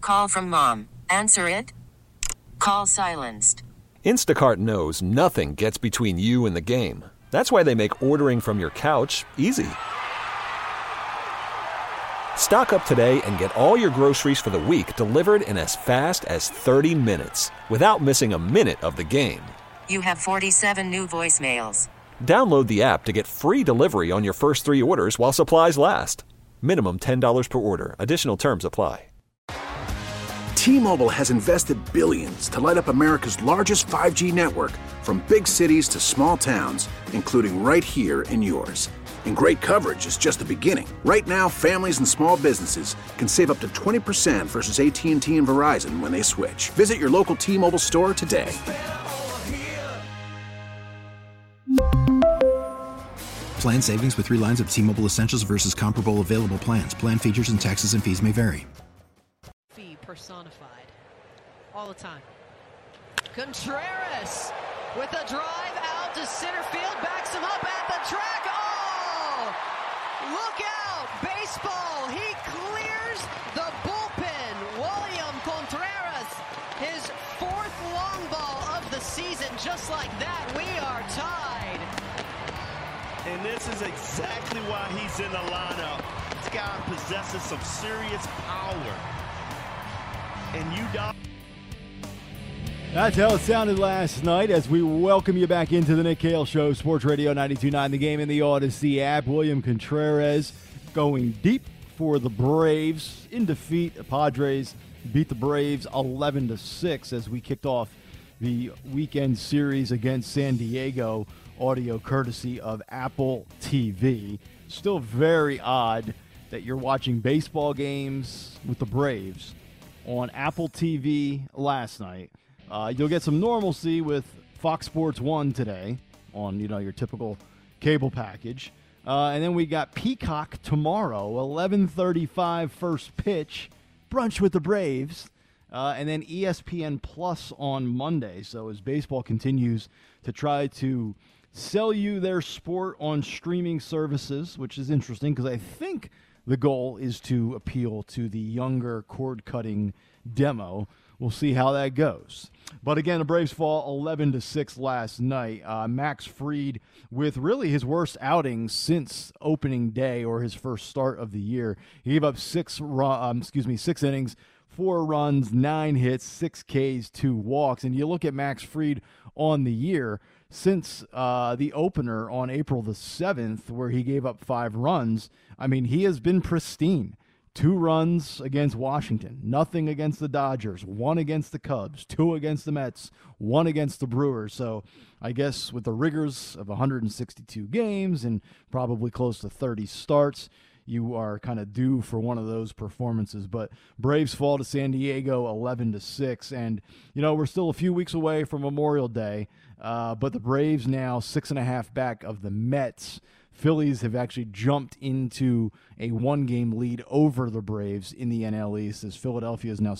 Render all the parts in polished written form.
Call from mom. Answer it. Call silenced. Instacart knows nothing gets between you and the game. That's why they make ordering from your couch easy. Stock up today and get all your groceries for the week delivered in as fast as 30 minutes without missing a minute of the game. You have 47 new voicemails. Download the app to get free delivery on your first 3 orders while supplies last. Minimum $10 per order. Additional terms apply. T-Mobile has invested billions to light up America's largest 5G network, from big cities to small towns, including right here in yours. And great coverage is just the beginning. Right now, families and small businesses can save up to 20% versus AT&T and Verizon when they switch. Visit your local T-Mobile store today. Plan savings with 3 lines of T-Mobile Essentials versus comparable available plans. Plan features and taxes and fees may vary. Personified all the time. Contreras with a drive out to center field, backs him up at the track. Oh, look out, baseball. He clears the bullpen. William Contreras, his 4th long ball of the season. Just like that, we are tied. And this is exactly why he's in the lineup. This guy possesses some serious power. And you don't. That's how it sounded last night as we welcome you back into the Nick Kale Show, Sports Radio 92.9, the game in the Odyssey app. William Contreras going deep for the Braves in defeat. The Padres beat the Braves 11-6 as we kicked off the weekend series against San Diego. Audio courtesy of Apple TV. Still very odd that you're watching baseball games with the Braves on Apple TV last night. You'll get some normalcy with Fox Sports 1 today on, your typical cable package. And then we got Peacock tomorrow, 11:35 first pitch, brunch with the Braves. And then ESPN Plus on Monday. So as baseball continues to try to sell you their sport on streaming services, which is interesting because I think the goal is to appeal to the younger cord-cutting demo. We'll see how that goes. But again, the Braves fall 11-6 last night. Max Fried with really his worst outing since opening day or his first start of the year. He gave up 6 innings, 4 runs, 9 hits, 6 Ks, 2 walks. And you look at Max Fried on the year since the opener on April the 7th, where he gave up 5 runs. I mean, he has been pristine. 2 runs against Washington, nothing against the Dodgers, 1 against the Cubs, 2 against the Mets, 1 against the Brewers. So I guess with the rigors of 162 games and probably close to 30 starts, you are kind of due for one of those performances. But Braves fall to San Diego 11-6. And, we're still a few weeks away from Memorial Day. But the Braves now 6.5 back of the Mets. Phillies have actually jumped into a 1-game lead over the Braves in the NL East as Philadelphia is now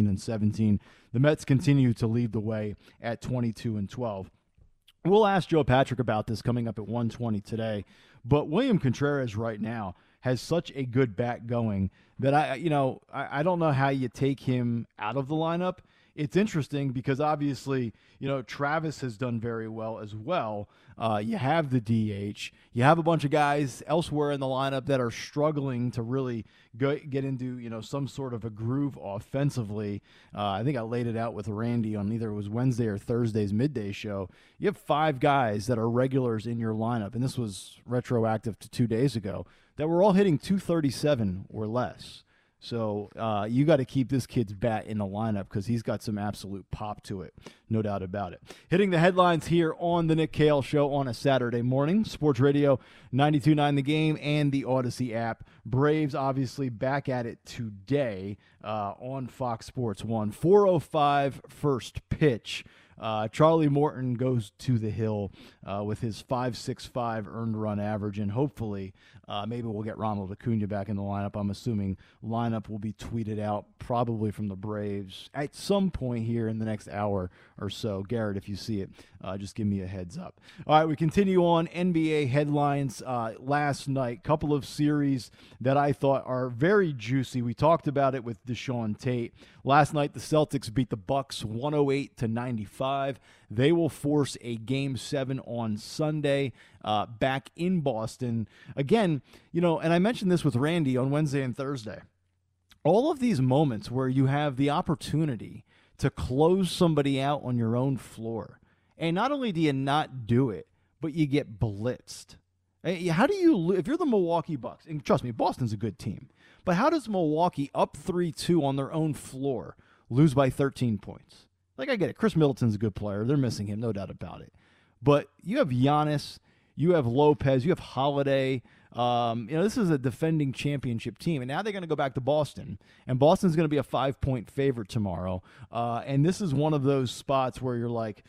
16-17. The Mets continue to lead the way at 22-12. We'll ask Joe Patrick about this coming up at 1:20 today. But William Contreras right now has such a good bat going that I don't know how you take him out of the lineup. It's interesting because obviously, Travis has done very well as well. You have the DH. You have a bunch of guys elsewhere in the lineup that are struggling to really get into, some sort of a groove offensively. I think I laid it out with Randy on either it was Wednesday or Thursday's midday show. You have 5 guys that are regulars in your lineup, and this was retroactive to 2 days ago, that were all hitting 237 or less. So you got to keep this kid's bat in the lineup because he's got some absolute pop to it, no doubt about it. Hitting the headlines here on the Nick Kale Show on a Saturday morning. Sports Radio 92.9 The Game and the Odyssey app. Braves obviously back at it today on Fox Sports 1. 4:05 first pitch. Charlie Morton goes to the hill with his 5.65 earned run average, and hopefully maybe we'll get Ronald Acuna back in the lineup. I'm assuming lineup will be tweeted out probably from the Braves at some point here in the next hour or so. Garrett, if you see it, just give me a heads up. All right, we continue on NBA headlines. Last night, couple of series that I thought are very juicy. We talked about it with Deshaun Tate. Last night, the Celtics beat the Bucks 108-95. They will force a Game 7 on Sunday back in Boston. Again, and I mentioned this with Randy on Wednesday and Thursday. All of these moments where you have the opportunity to close somebody out on your own floor, and not only do you not do it, but you get blitzed. How do you, if you're the Milwaukee Bucks, and trust me, Boston's a good team, but how does Milwaukee, up 3-2 on their own floor, lose by 13 points? Like, I get it. Chris Middleton's a good player. They're missing him, no doubt about it. But you have Giannis, you have Lopez, you have Holiday. This is a defending championship team, and now they're going to go back to Boston, and Boston's going to be a 5-point favorite tomorrow. And this is one of those spots where you're like,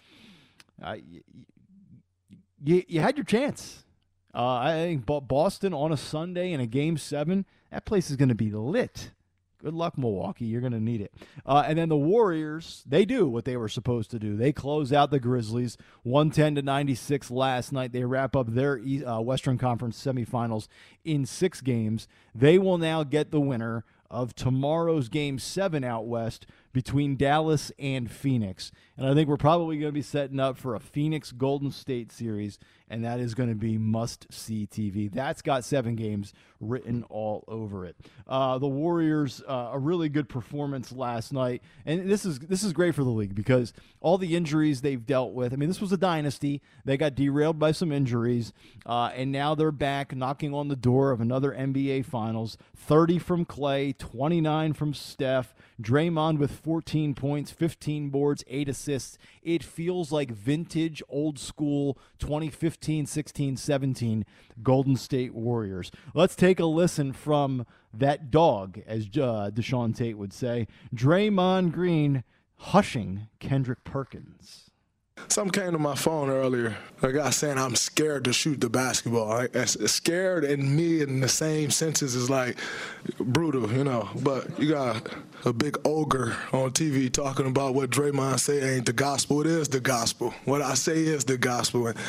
you had your chance. I think Boston on a Sunday in a Game 7, that place is going to be lit. Good luck, Milwaukee. You're going to need it. And then the Warriors, they do what they were supposed to do. They close out the Grizzlies 110-96 last night. They wrap up their Western Conference semifinals in 6 games. They will now get the winner of tomorrow's Game 7 out west between Dallas and Phoenix. And I think we're probably going to be setting up for a Phoenix-Golden State series, and that is going to be must-see TV. That's got 7 games written all over it. The Warriors, a really good performance last night, and this is great for the league because all the injuries they've dealt with. I mean, this was a dynasty. They got derailed by some injuries, and now they're back knocking on the door of another NBA Finals. 30 from Clay, 29 from Steph, Draymond with 14 points, 15 boards, 8 assists. It feels like vintage, old school 2015, 16, 17 Golden State Warriors. Let's take a listen from that dog, as Deshaun Tate would say, Draymond Green hushing Kendrick Perkins. Something came to my phone earlier. A guy saying I'm scared to shoot the basketball. Scared and me in the same senses is like brutal, But you got a big ogre on TV talking about what Draymond say ain't the gospel. It is the gospel. What I say is the gospel. And,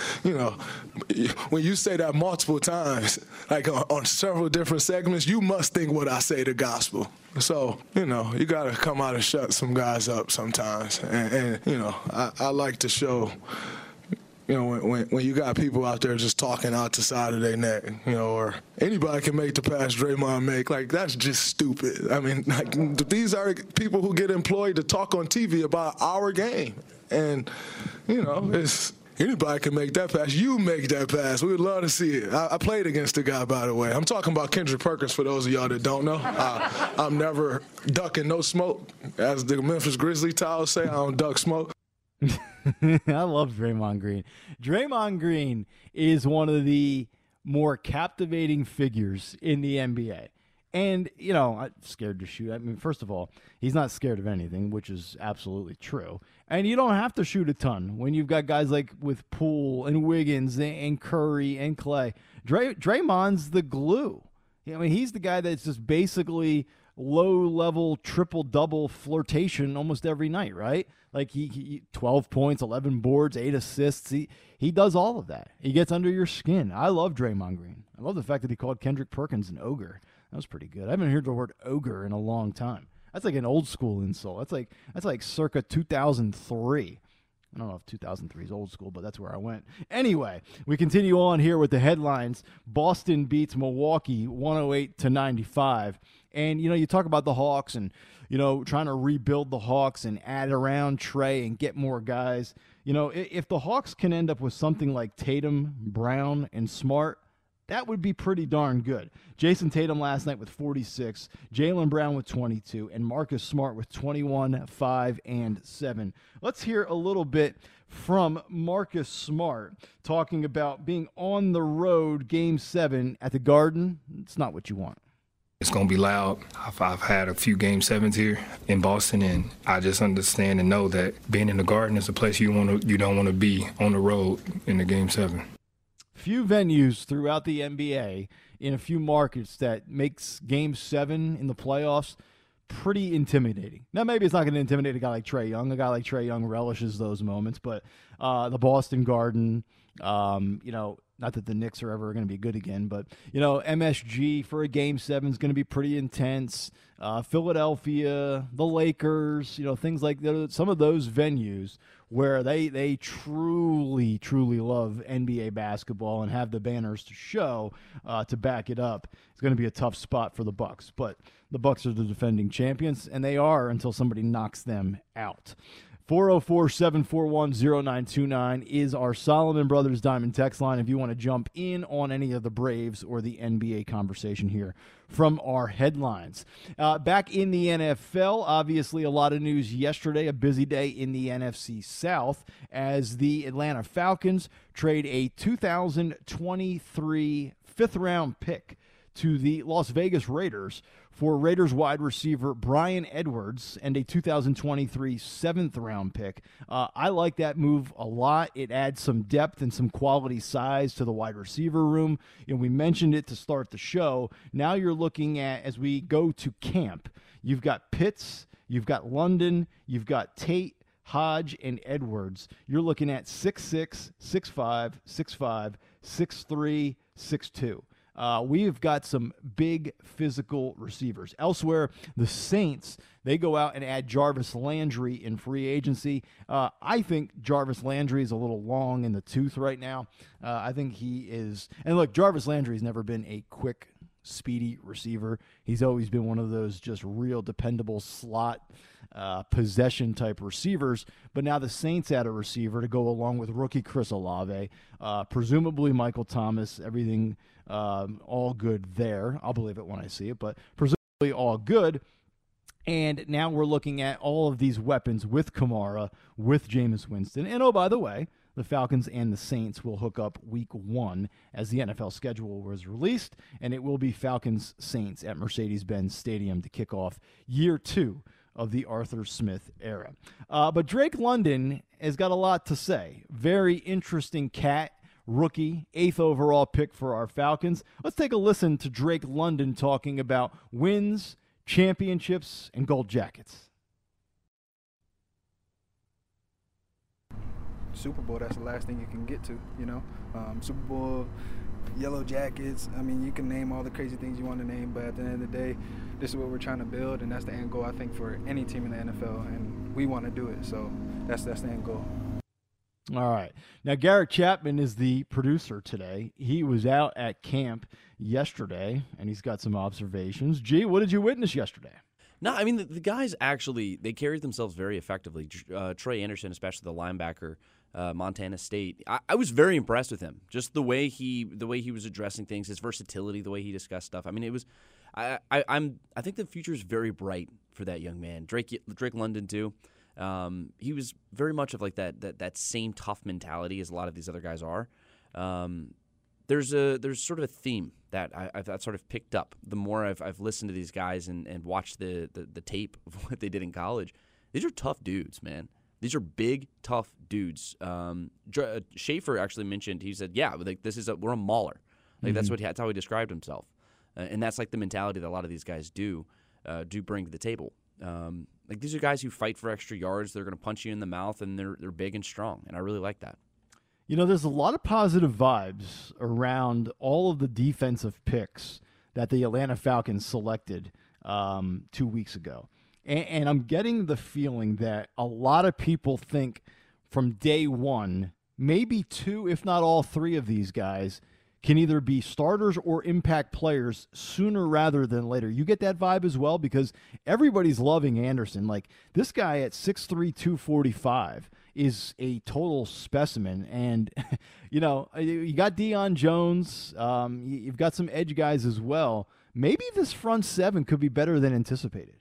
when you say that multiple times, like on several different segments, you must think what I say the gospel. So, you got to come out and shut some guys up sometimes. And I like to show, when you got people out there just talking out the side of their neck, or anybody can make the pass Draymond make, like, that's just stupid. I mean, like, these are people who get employed to talk on TV about our game. And, it's... Anybody can make that pass. You make that pass. We would love to see it. I played against the guy, by the way. I'm talking about Kendrick Perkins, for those of y'all that don't know. I'm never ducking no smoke. As the Memphis Grizzlies towels say, I don't duck smoke. I love Draymond Green. Draymond Green is one of the more captivating figures in the NBA. And, I'm scared to shoot. I mean, first of all, he's not scared of anything, which is absolutely true. And you don't have to shoot a ton when you've got guys like with Poole and Wiggins and Curry and Clay. Draymond's the glue. I mean, he's the guy that's just basically low-level triple-double flirtation almost every night, right? Like he 12 points, 11 boards, 8 assists. He does all of that. He gets under your skin. I love Draymond Green. I love the fact that he called Kendrick Perkins an ogre. That was pretty good. I haven't heard the word ogre in a long time. That's like an old school insult. That's like circa 2003. I don't know if 2003 is old school, but that's where I went. Anyway, we continue on here with the headlines. Boston beats Milwaukee 108-95. And, you talk about the Hawks and, trying to rebuild the Hawks and add around Trey and get more guys. If the Hawks can end up with something like Tatum, Brown, and Smart, that would be pretty darn good. Jason Tatum last night with 46, Jaylen Brown with 22, and Marcus Smart with 21, 5, and 7. Let's hear a little bit from Marcus Smart talking about being on the road Game 7 at the Garden. It's not what you want. It's going to be loud. I've had a few Game 7s here in Boston, and I just understand and know that being in the Garden is a place you don't want to be on the road in the Game 7. Few venues throughout the NBA in a few markets that makes Game 7 in the playoffs pretty intimidating. Now, maybe it's not going to intimidate a guy like Trae Young. A guy like Trae Young relishes those moments, but the Boston Garden, not that the Knicks are ever going to be good again, but, MSG for a Game 7 is going to be pretty intense. Philadelphia, the Lakers, things like that. Some of those venues where they truly, truly love NBA basketball and have the banners to show to back it up. It's going to be a tough spot for the Bucks. But the Bucks are the defending champions, and they are until somebody knocks them out. 404-741-0929 is our Solomon Brothers Diamond text line if you want to jump in on any of the Braves or the NBA conversation here from our headlines. Back in the NFL, obviously a lot of news yesterday, a busy day in the NFC South as the Atlanta Falcons trade a 2023 fifth-round pick to the Las Vegas Raiders for Raiders wide receiver Bryan Edwards and a 2023 seventh-round pick. I like that move a lot. It adds some depth and some quality size to the wide receiver room. We mentioned it to start the show. Now you're looking at, as we go to camp, you've got Pitts, you've got London, you've got Tate, Hodge, and Edwards. You're looking at 6'6", 6'5", 6'5", 6'3", 6'2". We've got some big physical receivers. Elsewhere, the Saints, they go out and add Jarvis Landry in free agency. I think Jarvis Landry is a little long in the tooth right now. I think he is. And look, Jarvis Landry's never been a quick, speedy receiver. He's always been one of those just real dependable slot possession type receivers. But now the Saints add a receiver to go along with rookie Chris Olave. Presumably Michael Thomas, everything all good there. I'll believe it when I see it, but presumably all good. And now we're looking at all of these weapons with Kamara, with Jameis Winston. And oh, by the way, the Falcons and the Saints will hook up week 1 as the NFL schedule was released, and it will be Falcons-Saints at Mercedes-Benz Stadium to kick off year 2 of the Arthur Smith era. But Drake London has got a lot to say. Very interesting cat, rookie, 8th overall pick for our Falcons. Let's take a listen to Drake London talking about wins, championships, and gold jackets. Super Bowl, that's the last thing you can get to, Super Bowl, yellow jackets. I mean, you can name all the crazy things you want to name, but at the end of the day, this is what we're trying to build, and that's the end goal, I think, for any team in the NFL, and we want to do it, so that's the end goal. All right. Now, Garrett Chapman is the producer today. He was out at camp yesterday, and he's got some observations. G, what did you witness yesterday? No, I mean, the guys actually, they carried themselves very effectively. Trey Anderson, especially the linebacker, Montana State. I was very impressed with him. Just the way he was addressing things, his versatility, the way he discussed stuff. I mean, it was. I think the future is very bright for that young man. Drake London too. He was very much of like that same tough mentality as a lot of these other guys are. There's sort of a theme that I've sort of picked up the more I've listened to these guys and watched the tape of what they did in college. These are tough dudes, man. These are big, tough dudes. Schaefer actually mentioned, he said, yeah, like we're a mauler. Like that's how he described himself. And that's like the mentality that a lot of these guys do bring to the table. Like these are guys who fight for extra yards. They're going to punch you in the mouth, and they're big and strong. And I really like that. There's a lot of positive vibes around all of the defensive picks that the Atlanta Falcons selected 2 weeks ago. And I'm getting the feeling that a lot of people think from day one, maybe 2, if not all 3 of these guys can either be starters or impact players sooner rather than later. You get that vibe as well because everybody's loving Anderson. Like this guy at 6'3", 245 is a total specimen. And, you got Deion Jones. You've got some edge guys as well. Maybe this front 7 could be better than anticipated.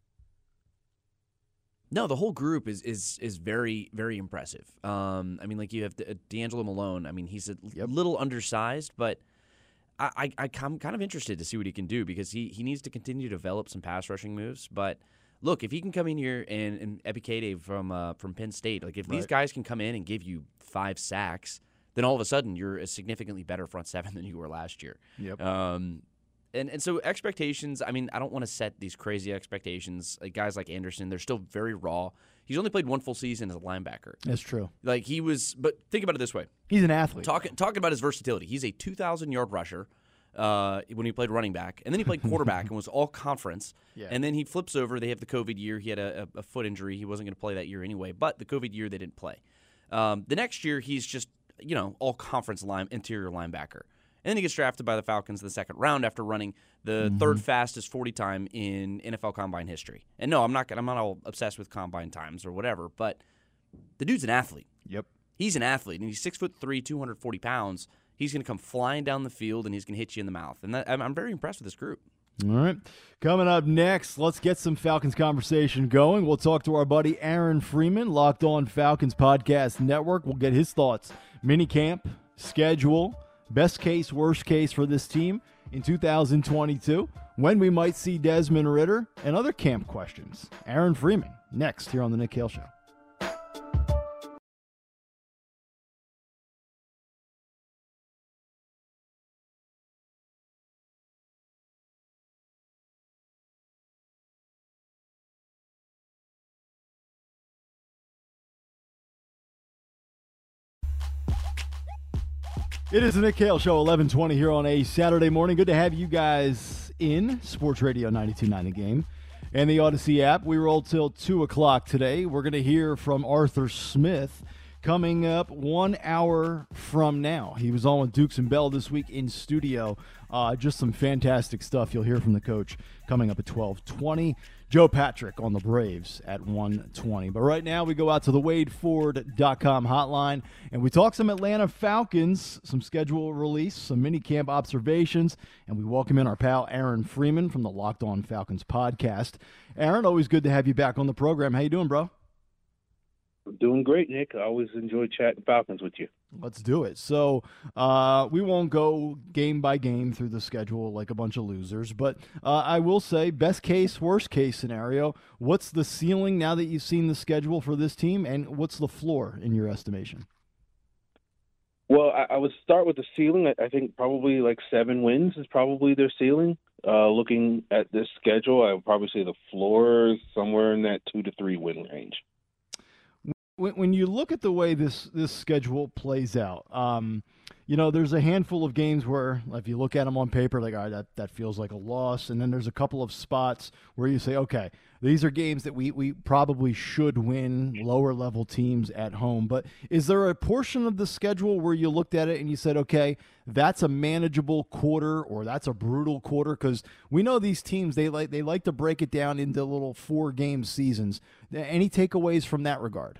No, the whole group is very, very impressive. I mean, like you have D'Angelo Malone. I mean, he's a little undersized, but I'm kind of interested to see what he can do because he needs to continue to develop some pass rushing moves. But look, if he can come in here and Epikade from Penn State, like if these guys can come in and give you 5 sacks, then all of a sudden you're a significantly better front 7 than you were last year. Yep. And so expectations, I mean, I don't want to set these crazy expectations. Like guys like Anderson, they're still very raw. He's only played one full season as a linebacker. That's true. Like but think about it this way. He's an athlete. Talking about his versatility. He's a 2,000-yard rusher when he played running back. And then he played quarterback and was all conference. Yeah. And then he flips over. They have the COVID year. He had a foot injury. He wasn't going to play that year anyway. But the COVID year, they didn't play. The next year, he's just, all conference interior linebacker. And then he gets drafted by the Falcons in the second round after running the third fastest 40 time in NFL Combine history. And no, I'm not all obsessed with Combine times or whatever, but the dude's an athlete. Yep. He's an athlete, and he's 6'3", 240 pounds. He's going to come flying down the field, and he's going to hit you in the mouth. And I'm very impressed with this group. All right. Coming up next, let's get some Falcons conversation going. We'll talk to our buddy Aaron Freeman, Locked On Falcons Podcast Network. We'll get his thoughts. Minicamp, schedule, best case, worst case for this team in 2022, when we might see Desmond Ridder, and other camp questions. Aaron Freeman, next here on The Nick Cale Show. It is the Nick Cale Show, 11:20 here on a Saturday morning. Good to have you guys in Sports Radio 92.9 The Game and the Odyssey app. We roll till 2 o'clock today. We're going to hear from Arthur Smith coming up 1 hour from now. He was on with Dukes and Bell this week in studio. Just some fantastic stuff. You'll hear from the coach coming up at 12:20. Joe Patrick on the Braves at 1:20. But right now we go out to the WadeFord.com hotline, and we talk some Atlanta Falcons, some schedule release, some mini-camp observations, and we welcome in our pal Aaron Freeman from the Locked On Falcons podcast. Aaron, always good to have you back on the program. How you doing, bro? Doing great, Nick. I always enjoy chatting Falcons with you. Let's do it. So we won't go game by game through the schedule like a bunch of losers, but I will say best case, worst case scenario. What's the ceiling now that you've seen the schedule for this team, and what's the floor in your estimation? Well, I would start with the ceiling. I think probably like 7 wins is probably their ceiling. Looking at this schedule, I would probably say the floor is somewhere in that 2 to 3 win range. When you look at the way this schedule plays out, there's a handful of games where if you look at them on paper, like, all right, that feels like a loss. And then there's a couple of spots where you say, okay, these are games that we probably should win, lower level teams at home. But is there a portion of the schedule where you looked at it and you said, okay, that's a manageable quarter or that's a brutal quarter? Because we know these teams, they like to break it down into little 4-game seasons. Any takeaways from that regard?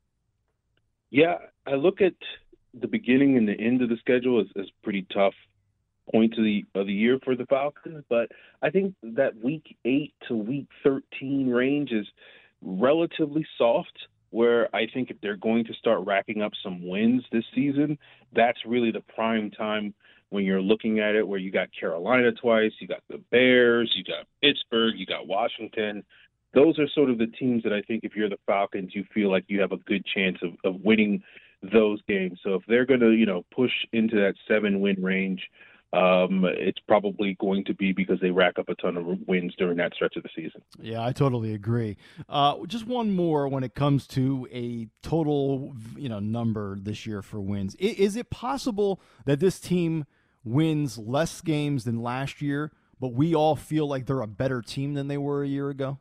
Yeah, I look at the beginning and the end of the schedule as pretty tough points of the year for the Falcons, but I think that week 8 to week 13 range is relatively soft, where I think if they're going to start racking up some wins this season, that's really the prime time when you're looking at it, where you got Carolina twice, you got the Bears, you got Pittsburgh, you got Washington. Those are sort of the teams that I think if you're the Falcons, you feel like you have a good chance of winning those games. So if they're going to, push into that 7-win range, it's probably going to be because they rack up a ton of wins during that stretch of the season. Yeah, I totally agree. Just one more when it comes to a total, number this year for wins. Is it possible that this team wins less games than last year, but we all feel like they're a better team than they were a year ago?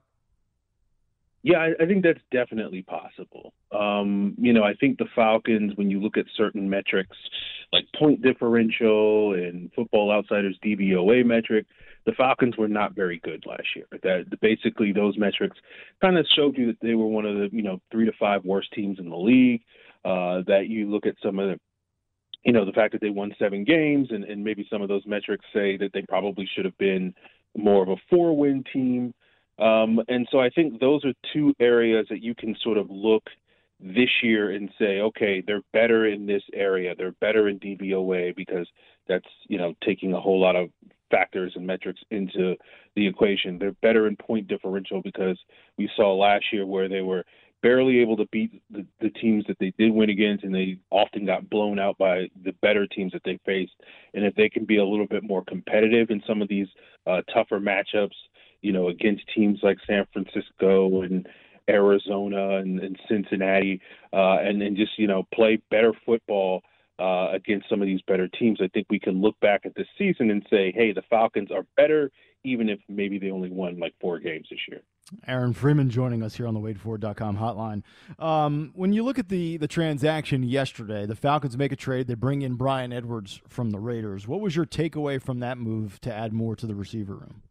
Yeah, I think that's definitely possible. I think the Falcons, when you look at certain metrics like point differential and Football Outsiders DVOA metric, the Falcons were not very good last year. That basically those metrics kind of showed you that they were one of the 3 to 5 worst teams in the league. That you look at some of the fact that they won 7 games, and maybe some of those metrics say that they probably should have been more of a 4-win team. And so I think those are 2 areas that you can sort of look this year and say, okay, they're better in this area. They're better in DVOA because that's, taking a whole lot of factors and metrics into the equation. They're better in point differential because we saw last year where they were barely able to beat the teams that they did win against, and they often got blown out by the better teams that they faced. And if they can be a little bit more competitive in some of these tougher matchups, against teams like San Francisco and Arizona and Cincinnati, and then just, play better football against some of these better teams, I think we can look back at this season and say, hey, the Falcons are better, even if maybe they only won like 4 games this year. Aaron Freeman joining us here on the WadeFord.com hotline. When you look at the transaction yesterday, the Falcons make a trade. They bring in Bryan Edwards from the Raiders. What was your takeaway from that move to add more to the receiver room?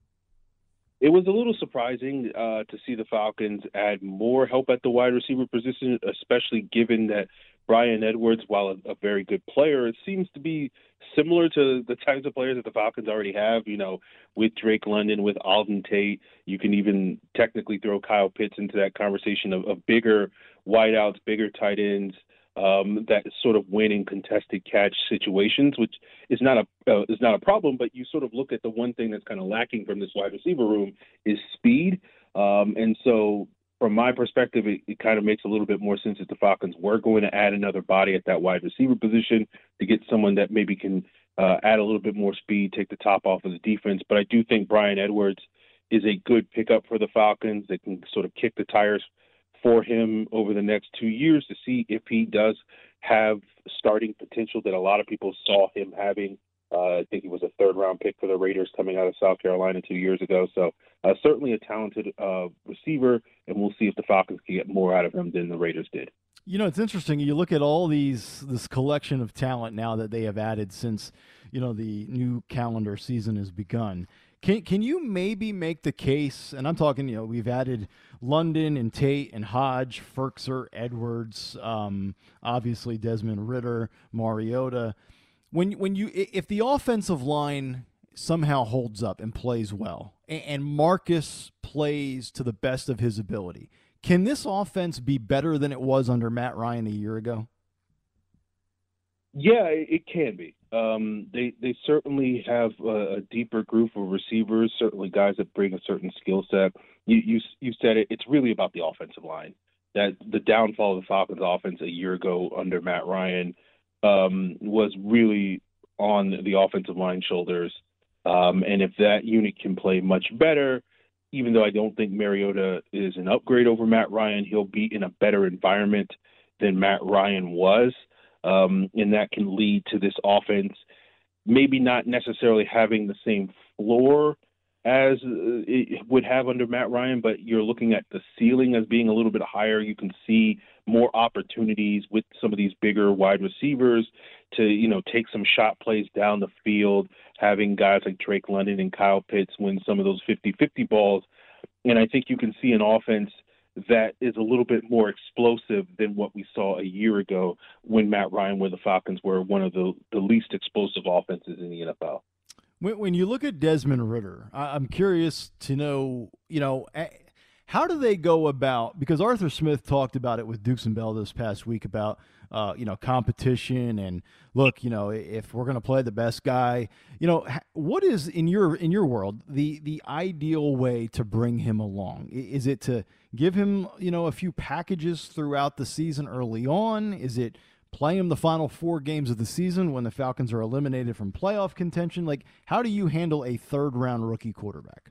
It was a little surprising to see the Falcons add more help at the wide receiver position, especially given that Bryan Edwards, while a very good player, it seems to be similar to the types of players that the Falcons already have, with Drake London, with Alden Tate. You can even technically throw Kyle Pitts into that conversation of bigger wideouts, bigger tight ends, that sort of win in contested catch situations, which is not a problem. But you sort of look at the one thing that's kind of lacking from this wide receiver room is speed. And so from my perspective, it kind of makes a little bit more sense that the Falcons were going to add another body at that wide receiver position to get someone that maybe can add a little bit more speed, take the top off of the defense. But I do think Bryan Edwards is a good pickup for the Falcons that can sort of kick the tires for him over the next 2 years to see if he does have starting potential that a lot of people saw him having. I think he was a third-round pick for the Raiders coming out of South Carolina 2 years ago. So certainly a talented receiver, and we'll see if the Falcons can get more out of him than the Raiders did. It's interesting. You look at all this collection of talent now that they have added since, the new calendar season has begun. Can you maybe make the case, and I'm talking, we've added London and Tate and Hodge, Firkser, Edwards, obviously Desmond Ridder, Mariota. If the offensive line somehow holds up and plays well, and Marcus plays to the best of his ability, can this offense be better than it was under Matt Ryan a year ago? Yeah, it can be. They certainly have a deeper group of receivers, certainly guys that bring a certain skill set. You said it. It's really about the offensive line. That the downfall of the Falcons offense a year ago under Matt Ryan was really on the offensive line shoulders. And if that unit can play much better, even though I don't think Mariota is an upgrade over Matt Ryan, he'll be in a better environment than Matt Ryan was. And that can lead to this offense maybe not necessarily having the same floor as it would have under Matt Ryan, but you're looking at the ceiling as being a little bit higher. You can see more opportunities with some of these bigger wide receivers to, take some shot plays down the field, having guys like Drake London and Kyle Pitts win some of those 50-50 balls. And I think you can see an offense that is a little bit more explosive than what we saw a year ago when Matt Ryan, where the Falcons were one of the least explosive offenses in the NFL. When you look at Desmond Ridder, I'm curious to know, how do they go about, because Arthur Smith talked about it with Dukes and Bell this past week about, competition and look, if we're going to play the best guy, what is in your world, the ideal way to bring him along? Is it to give him, a few packages throughout the season early on? Is it play him the final 4 games of the season when the Falcons are eliminated from playoff contention? Like, how do you handle a third-round rookie quarterback?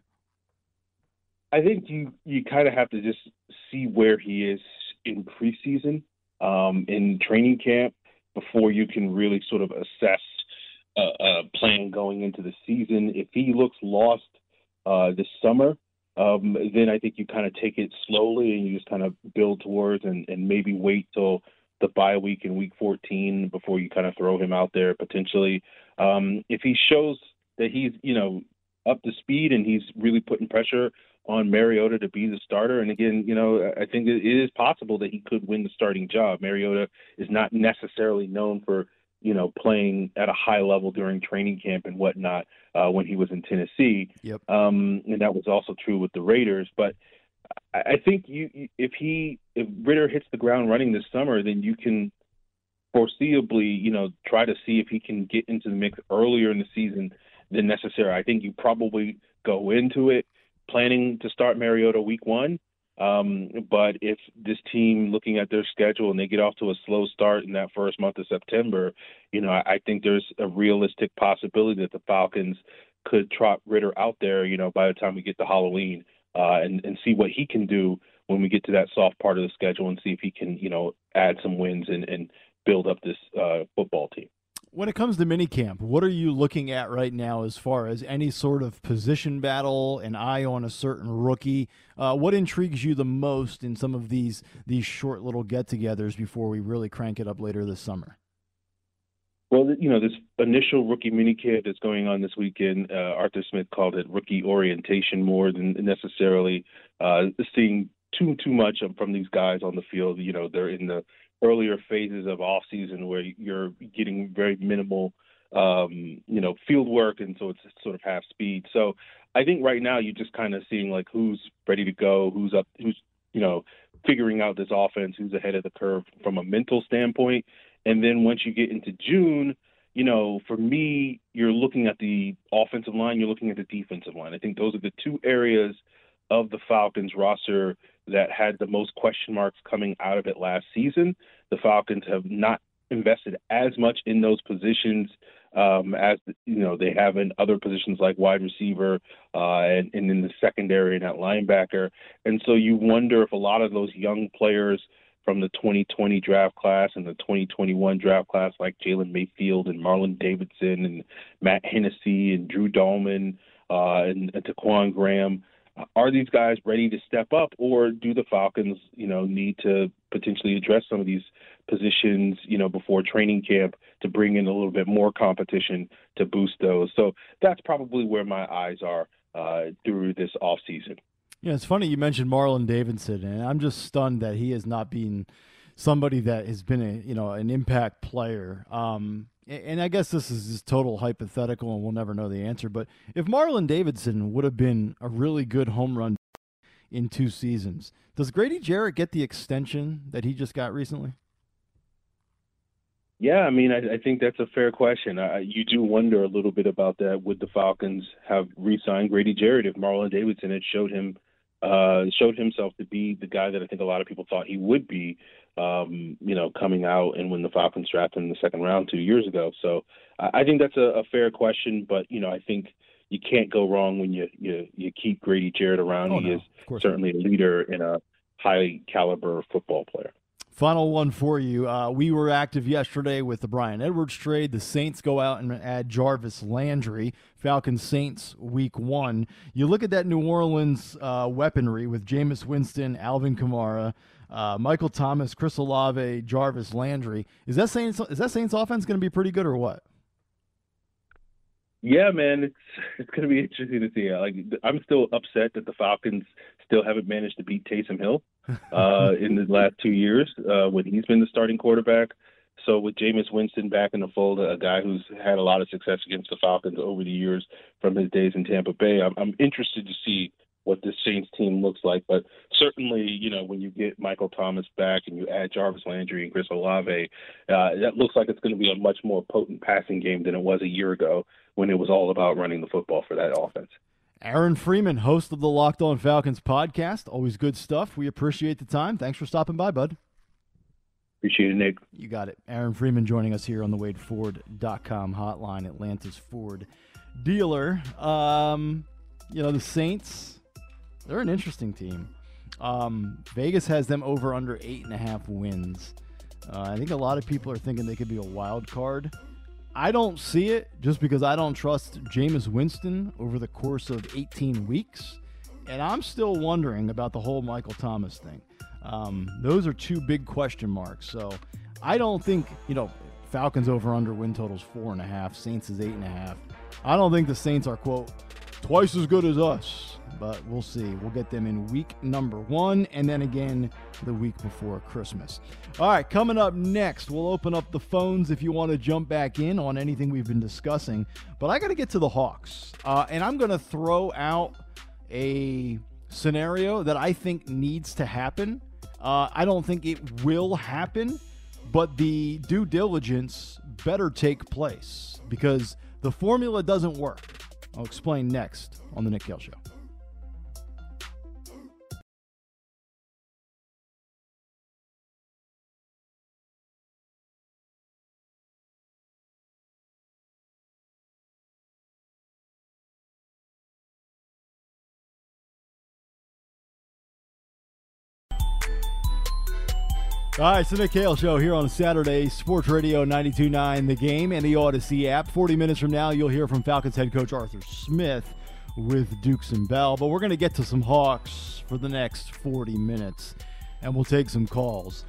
I think you kind of have to just see where he is in preseason, in training camp, before you can really sort of assess a plan going into the season. If he looks lost this summer, then I think you kind of take it slowly and you just kind of build towards and maybe wait till the bye week in week 14 before you kind of throw him out there potentially. If he shows that he's, up to speed and he's really putting pressure on Mariota to be the starter. And again, I think it is possible that he could win the starting job. Mariota is not necessarily known for, playing at a high level during training camp and whatnot when he was in Tennessee. Yep. And that was also true with the Raiders. But I think if Ridder hits the ground running this summer, then you can foreseeably, try to see if he can get into the mix earlier in the season than necessary. I think you probably go into it planning to start Mariota week 1, But if this team, looking at their schedule, and they get off to a slow start in that first month of September, I think there's a realistic possibility that the Falcons could trot Ritter out there, by the time we get to Halloween, and see what he can do when we get to that soft part of the schedule, and see if he can, add some wins and build up this football team. When it comes to minicamp, what are you looking at right now as far as any sort of position battle, an eye on a certain rookie? What intrigues you the most in some of these short little get-togethers before we really crank it up later this summer? Well, this initial rookie minicamp that's going on this weekend, Arthur Smith called it rookie orientation more than necessarily seeing too much from these guys on the field. They're in the earlier phases of off season where you're getting very minimal, field work. And so it's sort of half speed. So I think right now you're just kind of seeing like who's ready to go, who's figuring out this offense, who's ahead of the curve from a mental standpoint. And then once you get into June, for me, you're looking at the offensive line, you're looking at the defensive line. I think those are the two areas of the Falcons roster that had the most question marks coming out of it last season. The Falcons have not invested as much in those positions as they have in other positions like wide receiver and in the secondary and at linebacker. And so you wonder if a lot of those young players from the 2020 draft class and the 2021 draft class, like Jalen Mayfield and Marlon Davidson and Matt Hennessy and Drew Dahlman and Taquan Graham, are these guys ready to step up, or do the Falcons, need to potentially address some of these positions, before training camp to bring in a little bit more competition to boost those? So that's probably where my eyes are through this off season. Yeah, it's funny you mentioned Marlon Davidson, and I'm just stunned that he has not been somebody that has been an impact player. And I guess this is just total hypothetical, and we'll never know the answer. But if Marlon Davidson would have been a really good home run in 2 seasons, does Grady Jarrett get the extension that he just got recently? Yeah, I mean, I think that's a fair question. You do wonder a little bit about that. Would the Falcons have re-signed Grady Jarrett if Marlon Davidson had showed himself to be the guy that I think a lot of people thought he would be, coming out and when the Falcons drafted him in the second round 2 years ago. So I think that's a fair question, but, I think you can't go wrong when you keep Grady Jarrett around. He is certainly a leader and a high caliber football player. Final one for you. We were active yesterday with the Bryan Edwards trade. The Saints go out and add Jarvis Landry. Falcons Saints week 1. You look at that New Orleans weaponry with Jameis Winston, Alvin Kamara, Michael Thomas, Chris Olave, Jarvis Landry. Is that Saints offense going to be pretty good or what? Yeah, man, it's going to be interesting to see. I'm still upset that the Falcons still haven't managed to beat Taysom Hill in the last 2 years when he's been the starting quarterback. So with Jameis Winston back in the fold, a guy who's had a lot of success against the Falcons over the years from his days in Tampa Bay, I'm interested to see what this Saints team looks like. But certainly, when you get Michael Thomas back and you add Jarvis Landry and Chris Olave, that looks like it's going to be a much more potent passing game than it was a year ago when it was all about running the football for that offense. Aaron Freeman, host of the Locked On Falcons podcast. Always good stuff. We appreciate the time. Thanks for stopping by, bud. Appreciate it, Nick. You got it. Aaron Freeman joining us here on the WadeFord.com hotline, Atlanta's Ford dealer. The Saints, they're an interesting team. Vegas has them over under 8.5 wins. I think a lot of people are thinking they could be a wild card. I don't see it just because I don't trust Jameis Winston over the course of 18 weeks. And I'm still wondering about the whole Michael Thomas thing. Those are 2 big question marks. So I don't think, Falcons over under win totals 4.5, Saints is 8.5. I don't think the Saints are, quote, twice as good as us, but we'll see. We'll get them in week number 1 and then again the week before Christmas. All right, coming up next, we'll open up the phones if you want to jump back in on anything we've been discussing. But I got to get to the Hawks, and I'm going to throw out a scenario that I think needs to happen. I don't think it will happen, but the due diligence better take place because the formula doesn't work. I'll explain next on The Nick Kale Show. All right, it's the Nick Hale Show here on Saturday, Sports Radio 92.9 The Game and the Odyssey app. 40 minutes from now, you'll hear from Falcons head coach Arthur Smith with Dukes and Bell. But we're going to get to some Hawks for the next 40 minutes, and we'll take some calls.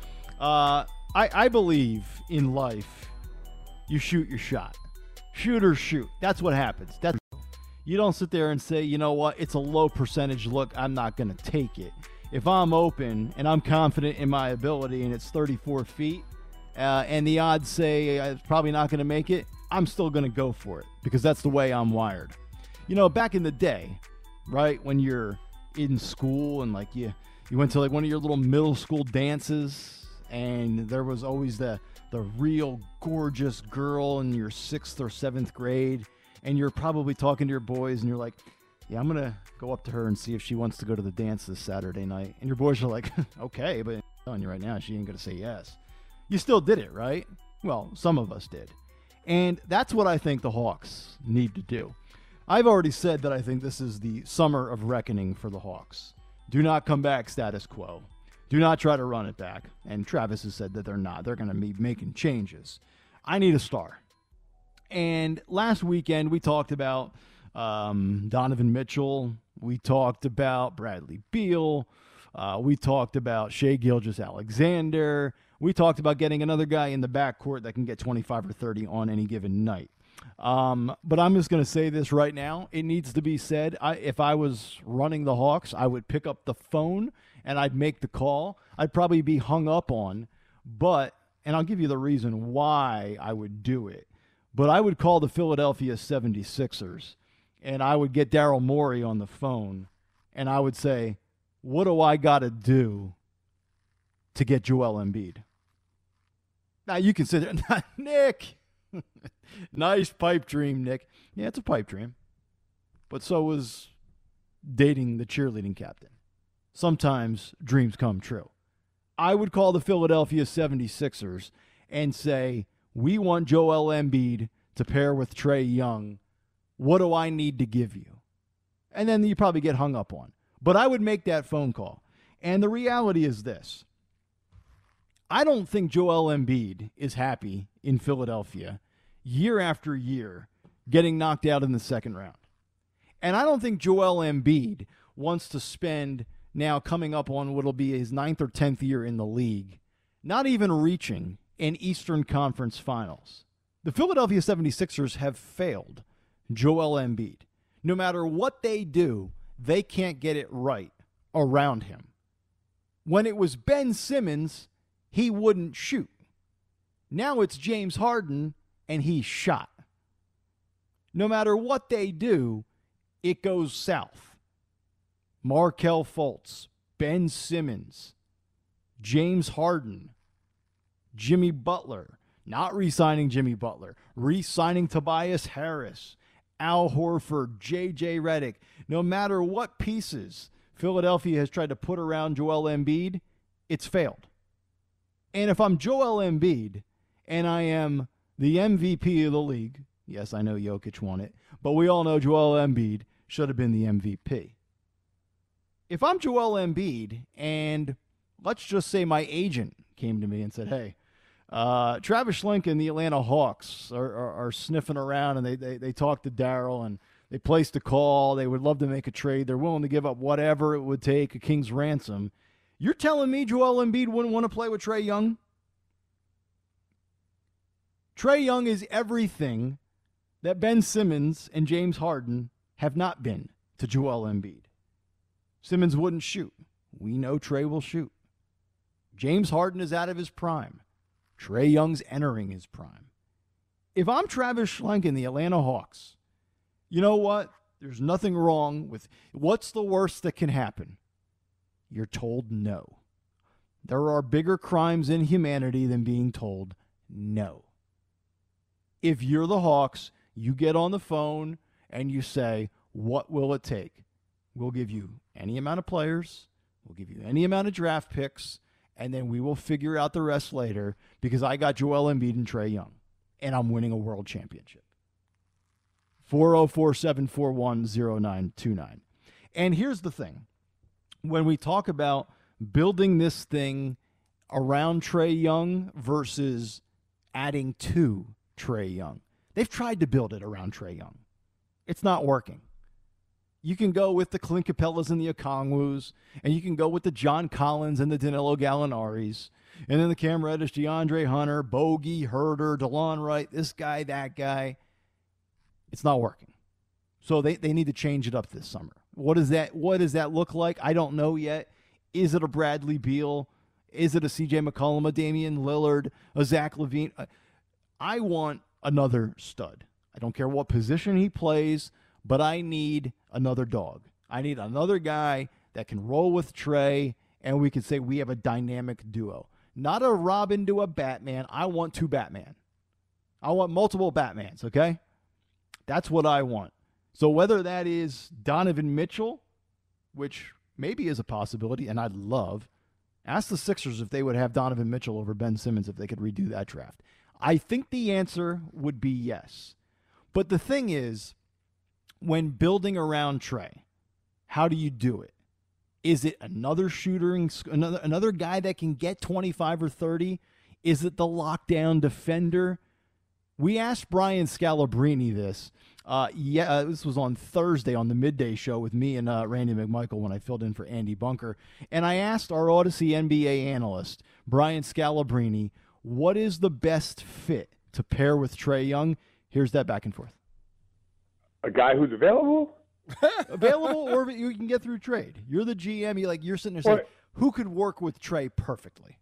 I believe in life, you shoot your shot. Shoot or shoot. That's what happens. You don't sit there and say, you know what, it's a low percentage look, I'm not going to take it. If I'm open and I'm confident in my ability and it's 34 feet and the odds say it's probably not going to make it, I'm still going to go for it because that's the way I'm wired. You know, back in the day, right, when you're in school and like you went to like one of your little middle school dances and there was always the real gorgeous girl in your 6th or 7th grade and you're probably talking to your boys and you're like, yeah, I'm going to go up to her and see if she wants to go to the dance this Saturday night. And your boys are like, okay, but I'm telling you right now, she ain't going to say yes. You still did it, right? Well, some of us did. And that's what I think the Hawks need to do. I've already said that I think this is the summer of reckoning for the Hawks. Do not come back status quo. Do not try to run it back. And Travis has said that they're not. They're going to be making changes. I need a star. And last weekend we talked about Donovan Mitchell. We talked about Bradley Beal. We talked about Shai Gilgeous-Alexander. We talked about getting another guy in the backcourt that can get 25 or 30 on any given night. But I'm just going to say this right now. It needs to be said. If I was running the Hawks, I would pick up the phone and I'd make the call. I'd probably be hung up on, and I'll give you the reason why I would do it. But I would call the Philadelphia 76ers and I would get Daryl Morey on the phone and I would say, what do I got to do to get Joel Embiid? Now you can sit there, Nick, nice pipe dream, Nick. Yeah, it's a pipe dream. But so was dating the cheerleading captain. Sometimes dreams come true. I would call the Philadelphia 76ers and say, we want Joel Embiid to pair with Trae Young. What do I need to give you? And then you probably get hung up on. But I would make that phone call. And the reality is this. I don't think Joel Embiid is happy in Philadelphia year after year getting knocked out in the second round. And I don't think Joel Embiid wants to spend now coming up on what will be his 9th or 10th year in the league, not even reaching an Eastern Conference Finals. The Philadelphia 76ers have failed Joel Embiid. No matter what they do, they can't get it right around him. When it was Ben Simmons, he wouldn't shoot. Now it's James Harden, and he shot. No matter what they do, it goes south. Markelle Fultz, Ben Simmons, James Harden, Jimmy Butler, not re-signing Jimmy Butler, re-signing Tobias Harris, Al Horford, J.J. Redick. No matter what pieces Philadelphia has tried to put around Joel Embiid, it's failed. And if I'm Joel Embiid and I am the MVP of the league, yes, I know Jokic won it, but we all know Joel Embiid should have been the MVP. If I'm Joel Embiid and let's just say my agent came to me and said, hey, Travis Schlenk and the Atlanta Hawks are sniffing around, and they talked to Daryl, and they placed a call. They would love to make a trade. They're willing to give up whatever it would take, a king's ransom. You're telling me Joel Embiid wouldn't want to play with Trae Young? Trae Young is everything that Ben Simmons and James Harden have not been to Joel Embiid. Simmons wouldn't shoot. We know Trae will shoot. James Harden is out of his prime. Trae Young's entering his prime. If I'm Travis Schlenk and the Atlanta Hawks, you know what? There's nothing wrong with what's the worst that can happen? You're told no. There are bigger crimes in humanity than being told no. If you're the Hawks, you get on the phone and you say, what will it take? We'll give you any amount of players. We'll give you any amount of draft picks. And then we will figure out the rest later because I got Joel Embiid and Trae Young, and I'm winning a world championship. 404-741-0929. And here's the thing. When we talk about building this thing around Trae Young versus adding to Trae Young. They've tried to build it around Trae Young. It's not working. You can go with the Clint Capellas and the Okongwus, and you can go with the John Collins and the Danilo Gallinaris, and then the Cam Reddish, DeAndre Hunter, Bogey, Herder, DeLon Wright, this guy, that guy. It's not working. So they need to change it up this summer. What does that look like? I don't know yet. Is it a Bradley Beal? Is it a CJ McCollum, a Damian Lillard, a Zach LaVine? I want another stud. I don't care what position he plays, but I need another dog. I need another guy that can roll with Trae, and we can say we have a dynamic duo. Not a Robin to a Batman. I want two Batman. I want multiple Batmans, okay? That's what I want. So whether that is Donovan Mitchell, which maybe is a possibility, and I'd love, ask the Sixers if they would have Donovan Mitchell over Ben Simmons if they could redo that draft. I think the answer would be yes. But the thing is, when building around Trae, how do you do it? Is it another shooter, another guy that can get 25 or 30? Is it the lockdown defender? We asked Brian Scalabrine this. This was on Thursday on the Midday Show with me and Randy McMichael when I filled in for Andy Bunker. And I asked our Odyssey NBA analyst, Brian Scalabrine, what is the best fit to pair with Trae Young? Here's that back and forth. A guy who's available? Available, or you can get through trade. You're the GM. You're sitting there saying, who could work with Trae perfectly?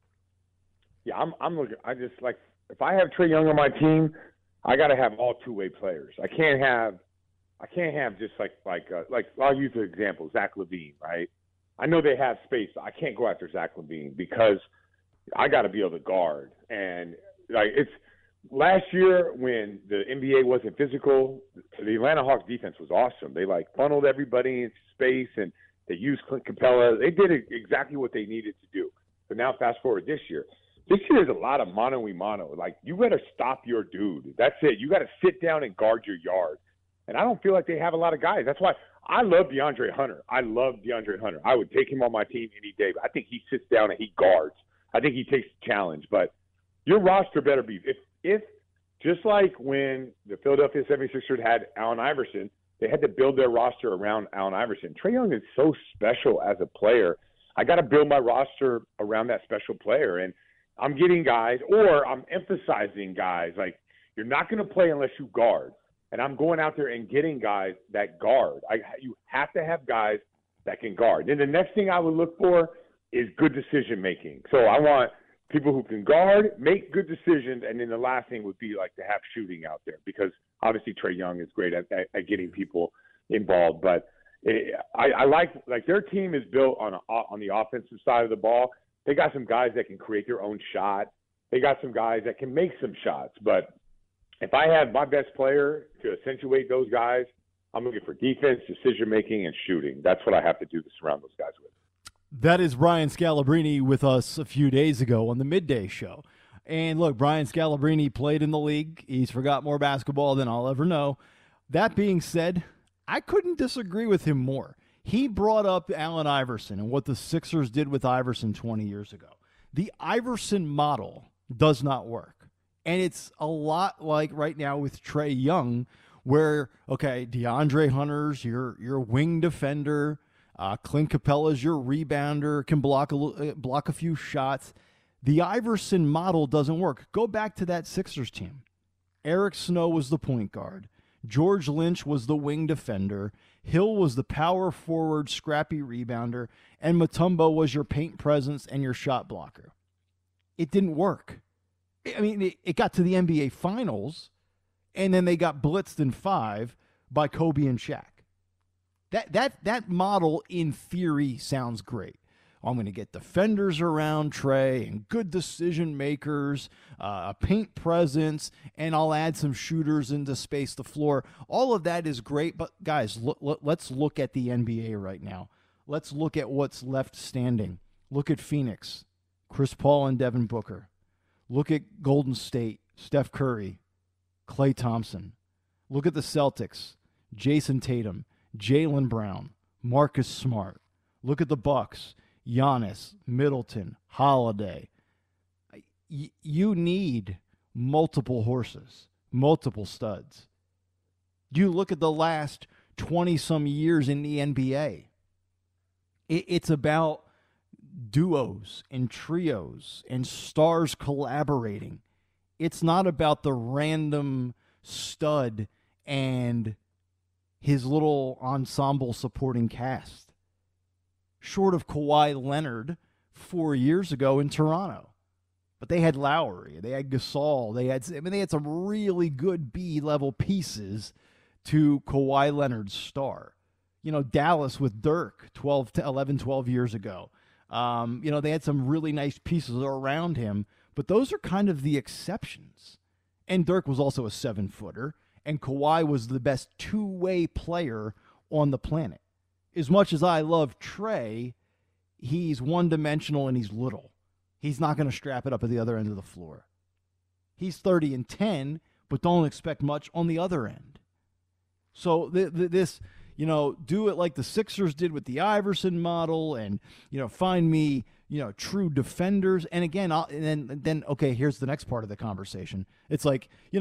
Yeah, I'm looking. I just like, if I have Trae Young on my team, I got to have all two-way players. I can't have just like I'll use the example, Zach LaVine, right? I know they have space. I can't go after Zach LaVine because I got to be able to guard. And like it's last year when the NBA wasn't physical, the Atlanta Hawks defense was awesome. They like funneled everybody into space and they used Clint Capella. They did exactly what they needed to do. But now fast forward this year. This year is a lot of mano-a-mano. Like, you got to stop your dude. That's it. You got to sit down and guard your yard. And I don't feel like they have a lot of guys. That's why I love DeAndre Hunter. I would take him on my team any day. But I think he sits down and he guards. I think he takes the challenge. But your roster better be – if just like when the Philadelphia 76ers had Allen Iverson, they had to build their roster around Allen Iverson. Trae Young is so special as a player. I got to build my roster around that special player. And I'm getting guys, or I'm emphasizing guys, like you're not going to play unless you guard. And I'm going out there and getting guys that guard. You have to have guys that can guard. Then the next thing I would look for is good decision making. So I want people who can guard, make good decisions, and then the last thing would be like to have shooting out there, because obviously Trae Young is great at getting people involved. But I like their team is built on the offensive side of the ball. They got some guys that can create their own shot. They got some guys that can make some shots. But if I have my best player to accentuate those guys, I'm looking for defense, decision-making, and shooting. That's what I have to do to surround those guys with. That is Brian Scalabrine with us a few days ago on the Midday Show. And look, Brian Scalabrine played in the league. He's forgot more basketball than I'll ever know. That being said, I couldn't disagree with him more. He brought up Allen Iverson and what the Sixers did with Iverson 20 years ago. The Iverson model does not work. And it's a lot like right now with Trae Young, where, okay, DeAndre Hunter's your wing defender, Clint Capella's your rebounder, can block a few shots. The Iverson model doesn't work. Go back to that Sixers team. Eric Snow was the point guard. George Lynch was the wing defender. Hill was the power forward, scrappy rebounder. And Mutombo was your paint presence and your shot blocker. It didn't work. I mean, it got to the NBA Finals, and then they got blitzed in 5 by Kobe and Shaq. That model, in theory, sounds great. I'm going to get defenders around Trae and good decision makers, a paint presence, and I'll add some shooters in to space the floor. All of that is great, but guys, let's look at the NBA right now. Let's look at what's left standing. Look at Phoenix, Chris Paul and Devin Booker. Look at Golden State, Steph Curry, Klay Thompson. Look at the Celtics, Jason Tatum, Jaylen Brown, Marcus Smart. Look at the Bucks, Giannis, Middleton, Holiday. You need multiple horses, multiple studs. You look at the last 20-some years in the NBA. It's about duos and trios and stars collaborating. It's not about the random stud and his little ensemble supporting cast. Short of Kawhi Leonard 4 years ago in Toronto. But they had Lowry, they had Gasol, they had some really good B-level pieces to Kawhi Leonard's star. Dallas with Dirk 12 years ago. They had some really nice pieces around him, but those are kind of the exceptions. And Dirk was also a 7-footer, and Kawhi was the best two-way player on the planet. As much as I love Trey, he's one-dimensional and he's little. He's not going to strap it up at the other end of the floor. He's 30 and 10, but don't expect much on the other end. So this, do it like the Sixers did with the Iverson model, and find me, true defenders. And again, then okay, here's the next part of the conversation. It's like, and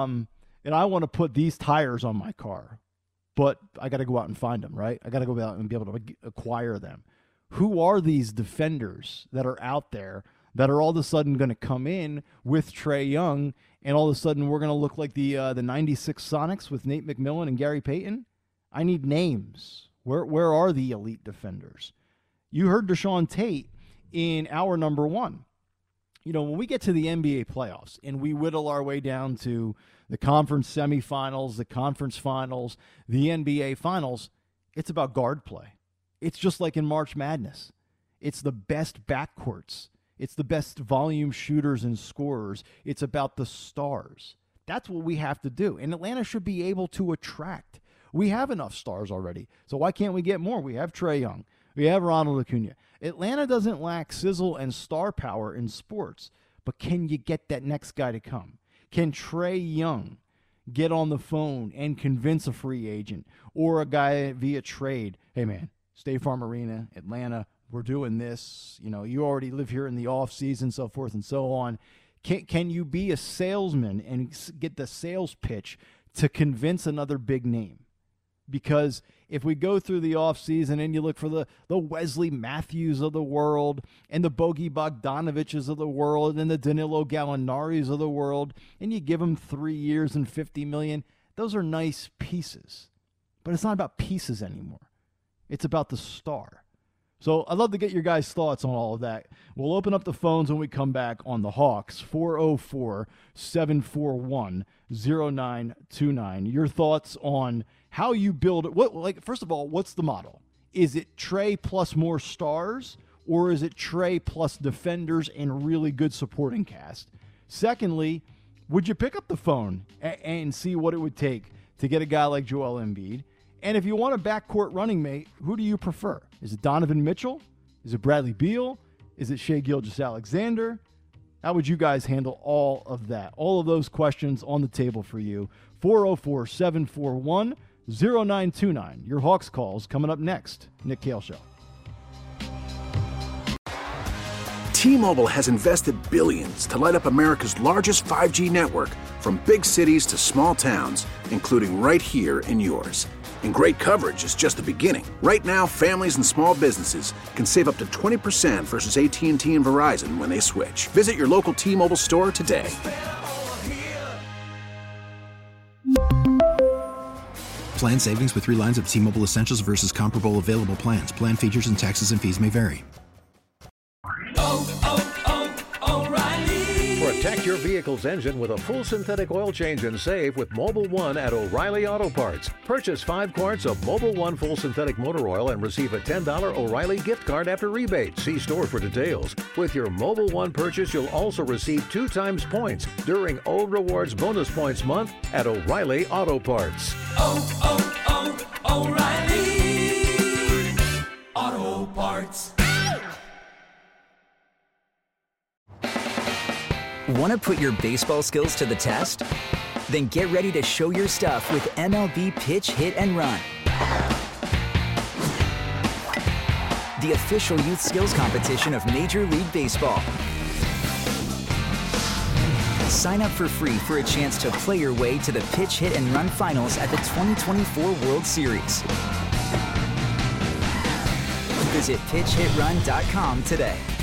I want to put these tires on my car, but I got to go out and find them, right? I got to go out and be able to acquire them. Who are these defenders that are out there that are all of a sudden going to come in with Trae Young, and all of a sudden we're going to look like the 96 Sonics with Nate McMillan and Gary Payton? I need names. Where are the elite defenders? You heard Deshaun Tate in hour number 1. When we get to the NBA playoffs and we whittle our way down to the conference semifinals, the conference finals, the NBA finals, it's about guard play. It's just like in March Madness. It's the best backcourts. It's the best volume shooters and scorers. It's about the stars. That's what we have to do. And Atlanta should be able to attract. We have enough stars already. So why can't we get more? We have Trae Young. We have Ronald Acuna. Atlanta doesn't lack sizzle and star power in sports. But can you get that next guy to come? Can Trae Young get on the phone and convince a free agent or a guy via trade, hey, man, State Farm Arena, Atlanta, we're doing this. You already live here in the off season, so forth and so on. Can you be a salesman and get the sales pitch to convince another big name? Because if we go through the off season and you look for the Wesley Matthews of the world and the Bogey Bogdanoviches of the world and the Danilo Gallinaris of the world, and you give them 3 years and $50 million, those are nice pieces. But it's not about pieces anymore. It's about the star. So I'd love to get your guys' thoughts on all of that. We'll open up the phones when we come back on the Hawks, 404-741-0929. Your thoughts on how you build it. First of all, what's the model? Is it Trae plus more stars, or is it Trae plus defenders and really good supporting cast? Secondly, would you pick up the phone and see what it would take to get a guy like Joel Embiid? And if you want a backcourt running mate, who do you prefer? Is it Donovan Mitchell? Is it Bradley Beal? Is it Shai Gilgeous-Alexander? How would you guys handle all of that? All of those questions on the table for you. 404-741-0929. Your Hawks calls coming up next. Nick Kale Show. T-Mobile has invested billions to light up America's largest 5G network, from big cities to small towns, including right here in yours. And great coverage is just the beginning. Right now, families and small businesses can save up to 20% versus AT&T and Verizon when they switch. Visit your local T-Mobile store today. Plan savings with 3 lines of T-Mobile Essentials versus comparable available plans. Plan features and taxes and fees may vary. Protect your vehicle's engine with a full synthetic oil change and save with Mobil 1 at O'Reilly Auto Parts. Purchase 5 quarts of Mobil 1 full synthetic motor oil and receive a $10 O'Reilly gift card after rebate. See store for details. With your Mobil 1 purchase, you'll also receive 2 times points during O Rewards Bonus Points Month at O'Reilly Auto Parts. O'Reilly Auto Parts. Want to put your baseball skills to the test? Then get ready to show your stuff with MLB Pitch, Hit, and Run. the official youth skills competition of Major League Baseball. Sign up for free for a chance to play your way to the Pitch Hit and Run Finals at the 2024 World Series. Visit pitchhitrun.com today.